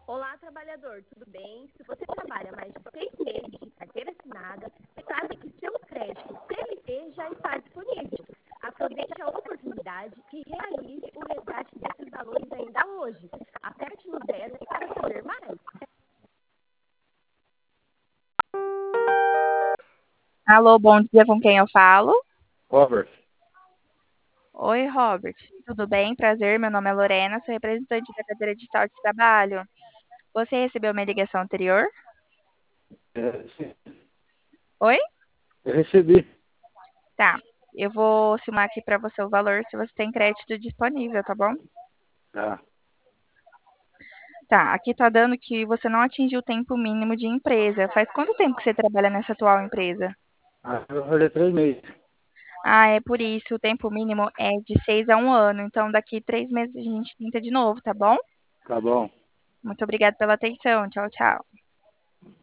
Olá, trabalhador, tudo bem? Se você trabalha mais de 6 meses de carteira assinada, sabe que seu crédito CLT já está disponível. Aproveite a oportunidade e realize o resgate desses valores ainda hoje. Aperte no 10 para saber mais. Alô, bom dia, com quem eu falo? Robert, Oi, Robert. Tudo bem? Prazer, meu nome é Lorena, sou representante da cadeira digital de trabalho. Você recebeu minha ligação anterior? sim, Oi? eu recebi. Tá. Eu vou simular aqui para você o valor se você tem crédito disponível, tá bom? Tá. Tá, aqui tá dando que você não atingiu o tempo mínimo de empresa. Faz quanto tempo que você trabalha nessa atual empresa? Eu falei 3 meses. Ah, é por isso, o tempo mínimo é de 6 a 1 ano. Então, daqui 3 meses a gente tenta de novo, tá bom? Tá bom. Muito obrigada pela atenção. Tchau, tchau.